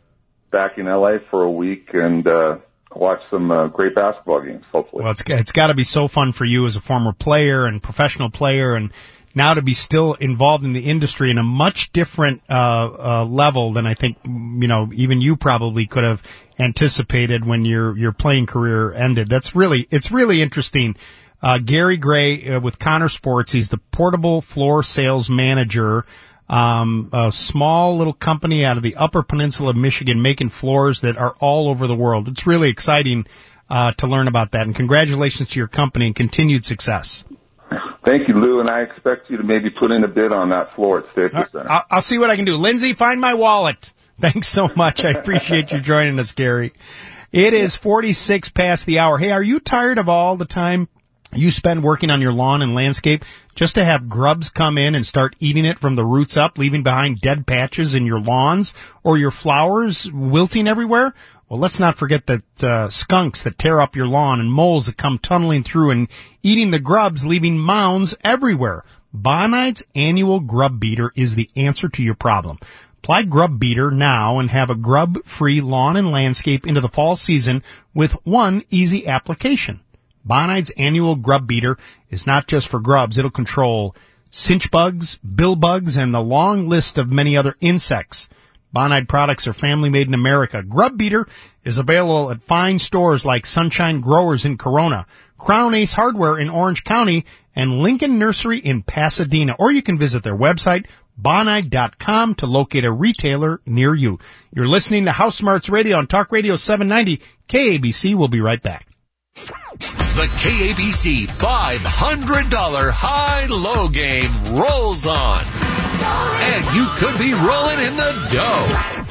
in LA for a week and watch some great basketball games, hopefully. Well, it's got to be so fun for you as a former player and professional player, and now to be still involved in the industry in a much different level than I think even you probably could have anticipated when your playing career ended. It's really interesting. Gary Gray with Connor Sports. He's the portable floor sales manager. A small little company out of the Upper Peninsula of Michigan making floors that are all over the world. It's really exciting to learn about that. And congratulations to your company and continued success. Thank you, Lou, and I expect you to maybe put in a bid on that floor at Staples Center. I'll see what I can do. Lindsay, find my wallet. Thanks so much. I appreciate you joining us, Gary. It is 46 past the hour. Hey, are you tired of all the time you spend working on your lawn and landscape just to have grubs come in and start eating it from the roots up, leaving behind dead patches in your lawns or your flowers wilting everywhere? Well, let's not forget that skunks that tear up your lawn and moles that come tunneling through and eating the grubs, leaving mounds everywhere. Bonide's annual grub beater is the answer to your problem. Apply Grub Beater now and have a grub-free lawn and landscape into the fall season with one easy application. Bonide's annual Grub Beater is not just for grubs. It'll control cinch bugs, bill bugs, and the long list of many other insects. Bonide products are family made in America. Grub Beater is available at fine stores like Sunshine Growers in Corona, Crown Ace Hardware in Orange County, and Lincoln Nursery in Pasadena. Or you can visit their website, Bonide.com, to locate a retailer near you. You're listening to House Smarts Radio on Talk Radio 790 KABC. We'll be right back. The KABC $500 high-low game rolls on. And you could be rolling in the dough.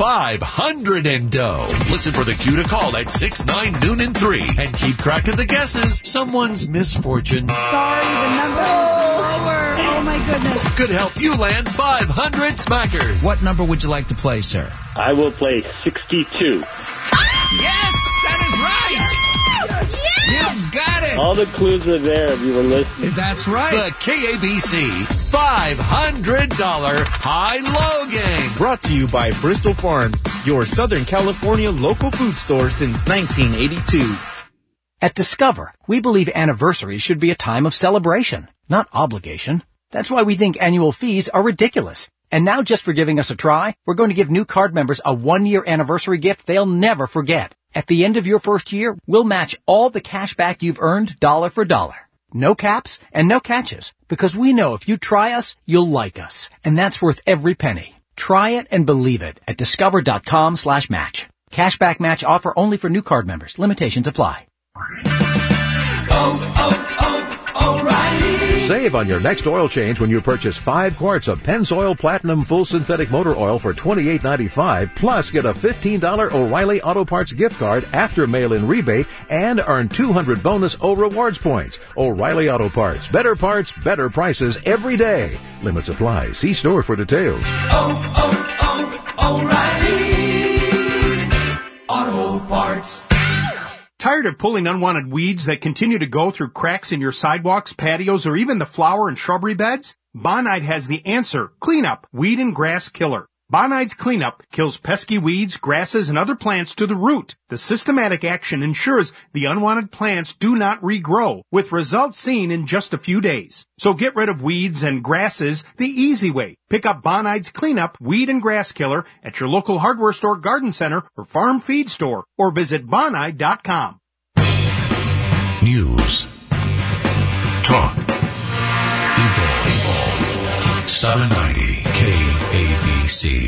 500 in dough. Listen for the cue to call at 6, 9, noon, and 3. And keep track of the guesses. Someone's misfortune. Sorry, the number is lower. Oh, my goodness. Could help you land 500 smackers. What number would you like to play, sir? I will play 62. Yes, that is right. You got it! All the clues are there if you were listening. That's right. The KABC $500 high-low game. Brought to you by Bristol Farms, your Southern California local food store since 1982. At Discover, we believe anniversaries should be a time of celebration, not obligation. That's why we think annual fees are ridiculous. And now, just for giving us a try, we're going to give new card members a 1-year anniversary gift they'll never forget. At the end of your first year, we'll match all the cash back you've earned dollar for dollar. No caps and no catches, because we know if you try us, you'll like us. And that's worth every penny. Try it and believe it at discover.com/match. Cashback match offer only for new card members. Limitations apply. O'Reilly. Save on your next oil change when you purchase 5 quarts of Pennzoil Platinum Full Synthetic Motor Oil for $28.95, plus get a $15 O'Reilly Auto Parts gift card after mail-in rebate and earn 200 bonus O Rewards points. O'Reilly Auto Parts. Better parts, better prices every day. Limits apply. See store for details. O'Reilly Auto Parts. Tired of pulling unwanted weeds that continue to go through cracks in your sidewalks, patios, or even the flower and shrubbery beds? Bonide has the answer. Cleanup, Weed and Grass Killer. Bonide's Cleanup kills pesky weeds, grasses, and other plants to the root. The systematic action ensures the unwanted plants do not regrow, with results seen in just a few days. So get rid of weeds and grasses the easy way. Pick up Bonide's Cleanup, Weed and Grass Killer at your local hardware store, garden center, or farm feed store, or visit Bonide.com. News. Talk. Evolve. 790 KABC.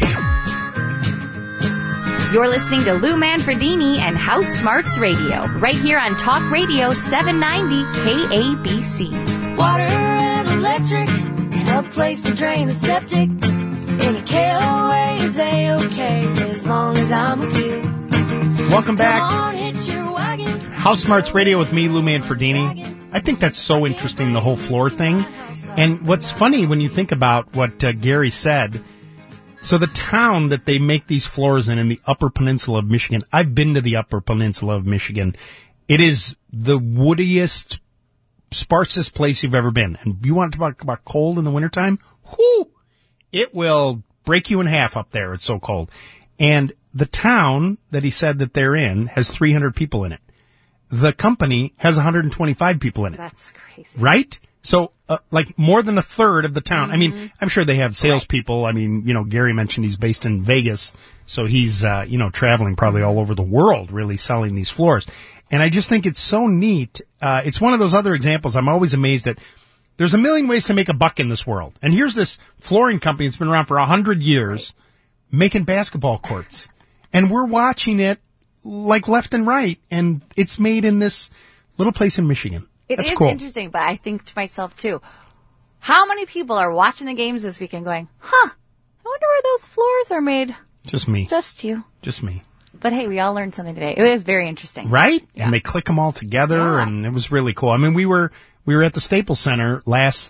You're listening to Lou Manfredini and House Smarts Radio, right here on Talk Radio 790 KABC. Water and electric, a place to drain the septic. Any KOA is A-okay, as long as I'm with you. Welcome back. Come on, hitch your wagon. House Smarts Radio with me, Lou Manfredini. I think that's so interesting, the whole floor thing. And what's funny when you think about what Gary said, so the town that they make these floors in the Upper Peninsula of Michigan, I've been to the Upper Peninsula of Michigan. It is the woodiest, sparsest place you've ever been. And you want to talk about cold in the wintertime? Whoo! It will break you in half up there. It's so cold. And the town that he said that they're in has 300 people in it. The company has 125 people in it. That's crazy. Right? So, like more than a third of the town. I mean, I'm sure they have salespeople. I mean, Gary mentioned he's based in Vegas. So he's, traveling probably all over the world really selling these floors. And I just think it's so neat. It's one of those other examples. I'm always amazed that there's a million ways to make a buck in this world. And here's this flooring company that's been around for 100 years making basketball courts. And we're watching it like left and right. And it's made in this little place in Michigan. That's cool. Interesting, but I think to myself, too, how many people are watching the games this weekend going, I wonder where those floors are made? Just me. Just you. Just me. But hey, we all learned something today. It was very interesting. Right? Yeah. And they click them all together, and it was really cool. I mean, we were at the Staples Center last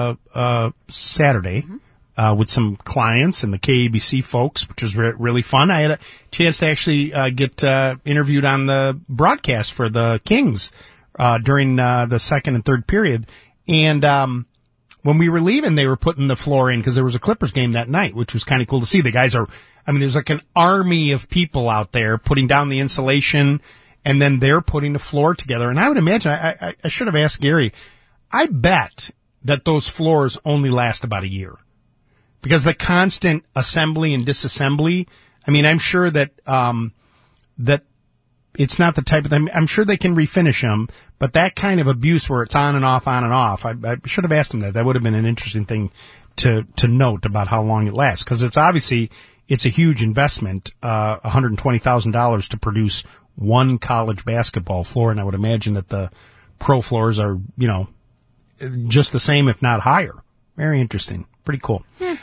Saturday with some clients and the KABC folks, which was really fun. I had a chance to actually get interviewed on the broadcast for the Kings during the second and third period. And when we were leaving, they were putting the floor in because there was a Clippers game that night, which was kind of cool to see. The guys there's like an army of people out there putting down the insulation, and then they're putting the floor together. And I would imagine, I should have asked Gary, I bet that those floors only last about a year because the constant assembly and disassembly. I mean, I'm sure that it's not the type of thing. I'm sure they can refinish them, but that kind of abuse where it's on and off, I should have asked him that. That would have been an interesting thing to note about how long it lasts, because it's obviously, it's a huge investment, $120,000 to produce one college basketball floor, and I would imagine that the pro floors are, just the same, if not higher. Very interesting. Pretty cool.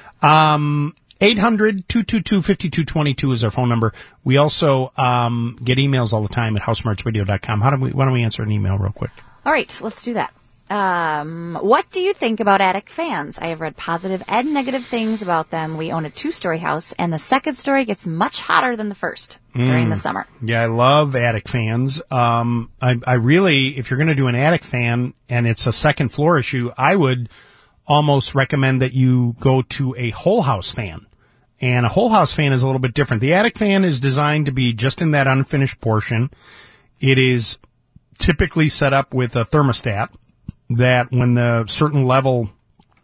800-222-5222 is our phone number. We also get emails all the time at housemartsradio.com. Why don't we answer an email real quick? All right, let's do that. What do you think about attic fans? I have read positive and negative things about them. We own a 2-story house, and the second story gets much hotter than the first during the summer. Yeah, I love attic fans. I really, if you're going to do an attic fan and it's a second floor issue, I would almost recommend that you go to a whole house fan. And a whole house fan is a little bit different. The attic fan is designed to be just in that unfinished portion. It is typically set up with a thermostat that when the certain level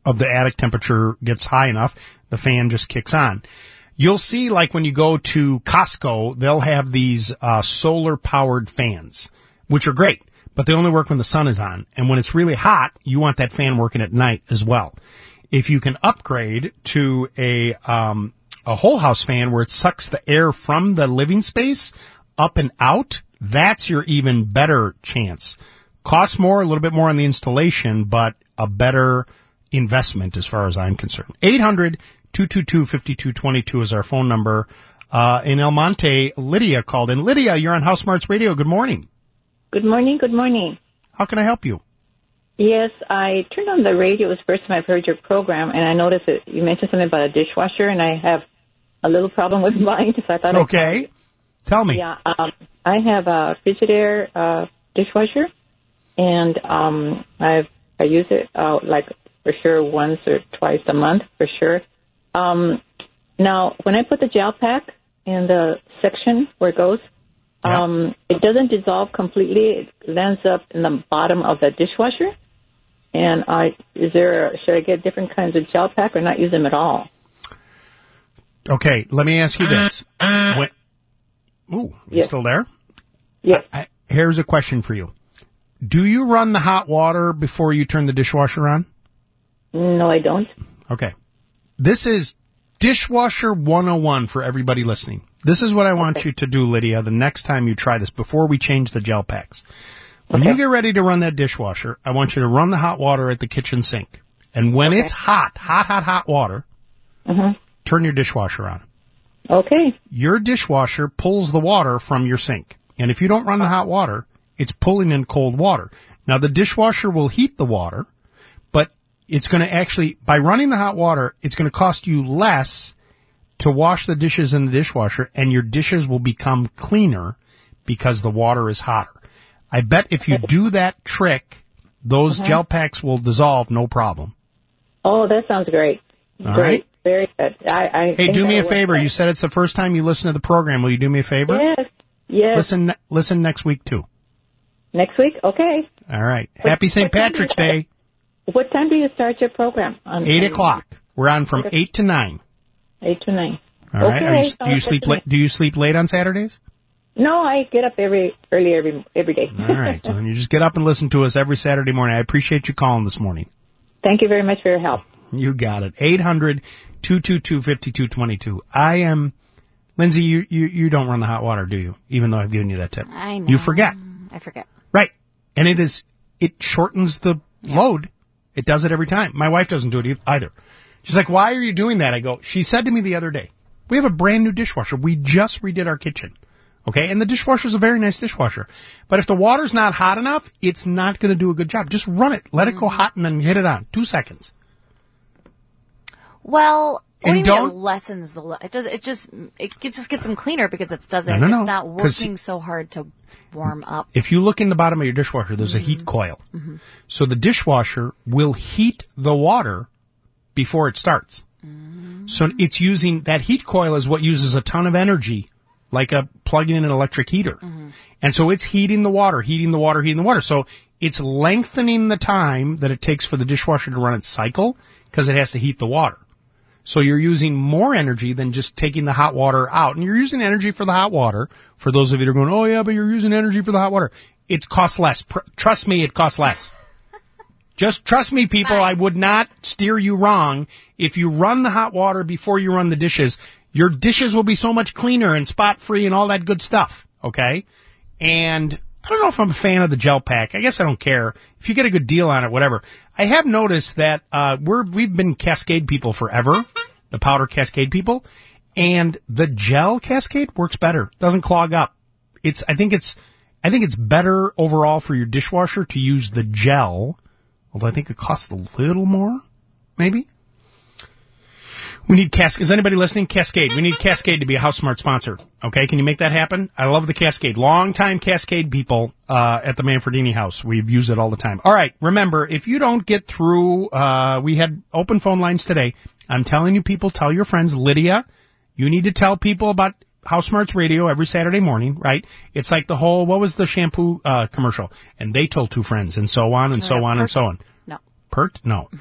of the attic temperature gets high enough, the fan just kicks on. You'll see, like when you go to Costco, they'll have these solar-powered fans, which are great, but they only work when the sun is on. And when it's really hot, you want that fan working at night as well. If you can upgrade to a whole house fan where it sucks the air from the living space up and out, that's your even better chance. Costs more, a little bit more on the installation, but a better investment as far as I'm concerned. 800-222-5222 is our phone number. In El Monte, Lydia called in. Lydia, you're on House Smarts Radio. Good morning. Good morning. Good morning. How can I help you? Yes, I turned on the radio. It was the first time I've heard your program, and I noticed that you mentioned something about a dishwasher, and I have a little problem with mine, so I thought Okay. Tell me. Yeah, I have a Frigidaire dishwasher, and I use it like for sure once or twice a month for sure. Now, when I put the gel pack in the section where it goes, it doesn't dissolve completely. It lands up in the bottom of the dishwasher. And should I get different kinds of gel pack or not use them at all? Okay, let me ask you this. You still there? Yes. Here's a question for you. Do you run the hot water before you turn the dishwasher on? No, I don't. Okay. This is Dishwasher 101 for everybody listening. This is what I want you to do, Lydia, the next time you try this, before we change the gel packs. When you get ready to run that dishwasher, I want you to run the hot water at the kitchen sink. And when it's hot water, turn your dishwasher on. Okay. Your dishwasher pulls the water from your sink. And if you don't run the hot water, it's pulling in cold water. Now, the dishwasher will heat the water, but it's going to actually, by running the hot water, it's going to cost you less to wash the dishes in the dishwasher, and your dishes will become cleaner because the water is hotter. I bet if you do that trick, those gel packs will dissolve, no problem. Oh, that sounds great. All right. Very good. Hey, do me a favor. You said it's the first time you listen to the program. Will you do me a favor? Yes. Listen next week, too. Next week? Okay. All right. Happy St. Patrick's Day. What time do you start your program? 8 o'clock. We're on from 8 to 9. 8 to 9. All right. Do you sleep late? Do you sleep late on Saturdays? No, I get up early every day. All right. So you just get up and listen to us every Saturday morning. I appreciate you calling this morning. Thank you very much for your help. You got it. 800-222-5222. Lindsay, you don't run the hot water, do you? Even though I've given you that tip. I know. You forget. I forget. Right. And it shortens the load. It does it every time. My wife doesn't do it either. She's like, why are you doing that? I go, she said to me the other day, we have a brand new dishwasher. We just redid our kitchen. Okay. And the dishwasher is a very nice dishwasher. But if the water's not hot enough, it's not going to do a good job. Just run it. Let it go hot and then hit it on. 2 seconds. Well, what And do you mean don't- it lessens the, it just gets them cleaner because it doesn't, No. it's not working so hard to warm up. If you look in the bottom of your dishwasher, there's a heat coil. So the dishwasher will heat the water before it starts. So it's using, that heat coil is what uses a ton of energy, like plugging in an electric heater. And so it's heating the water. So it's lengthening the time that it takes for the dishwasher to run its cycle because it has to heat the water. So you're using more energy than just taking the hot water out. And you're using energy for the hot water. For those of you that are going, oh yeah, but you're using energy for the hot water. It costs less. Trust me, it costs less. Just trust me, people. I would not steer you wrong. If you run the hot water before you run the dishes, your dishes will be so much cleaner and spot-free and all that good stuff. Okay? And I don't know if I'm a fan of the gel pack. I guess I don't care. If you get a good deal on it, whatever. I have noticed that we've been Cascade people forever, the powder Cascade people, and the gel Cascade works better. Doesn't clog up. I think it's better overall for your dishwasher to use the gel, although I think it costs a little more, maybe. We need Cascade. Is anybody listening? Cascade. We need Cascade to be a House Smart sponsor. Okay, can you make that happen? I love the Cascade. Long-time Cascade people at the Manfredini house. We've used it all the time. All right, remember, if you don't get through, we had open phone lines today. I'm telling you, people, tell your friends. Lydia, you need to tell people about House Smarts Radio every Saturday morning, right? It's like the whole, what was the shampoo commercial? And they told 2 friends, and so on, and so on, and so on. No. Pert? No.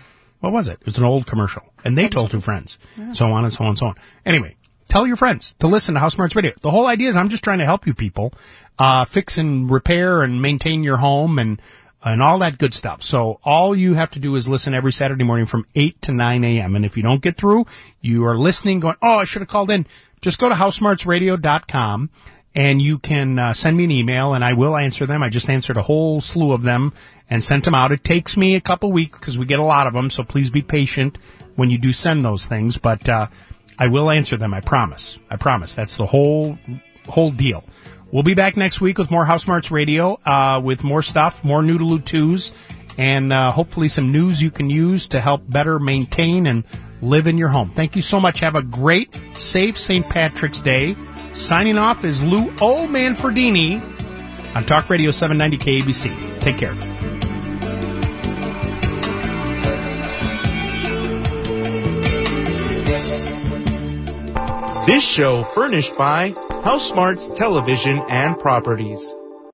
What was it? It was an old commercial. And they told two friends. So on and so on and so on. Anyway, tell your friends to listen to House Smarts Radio. The whole idea is I'm just trying to help you people fix and repair and maintain your home and all that good stuff. So all you have to do is listen every Saturday morning from 8 to 9 a.m. And if you don't get through, you are listening going, oh, I should have called in. Just go to housesmartsradio.com and you can send me an email and I will answer them. I just answered a whole slew of them and sent them out. It takes me a couple weeks because we get a lot of them, so please be patient when you do send those things. But I will answer them, I promise. I promise. That's the whole deal. We'll be back next week with more House Smarts Radio, with more stuff, more Noodaloo 2s, and hopefully some news you can use to help better maintain and live in your home. Thank you so much. Have a great, safe St. Patrick's Day. Signing off is Lou O. Manfredini on Talk Radio 790 KABC. Take care. This show furnished by House Smarts Television and Properties.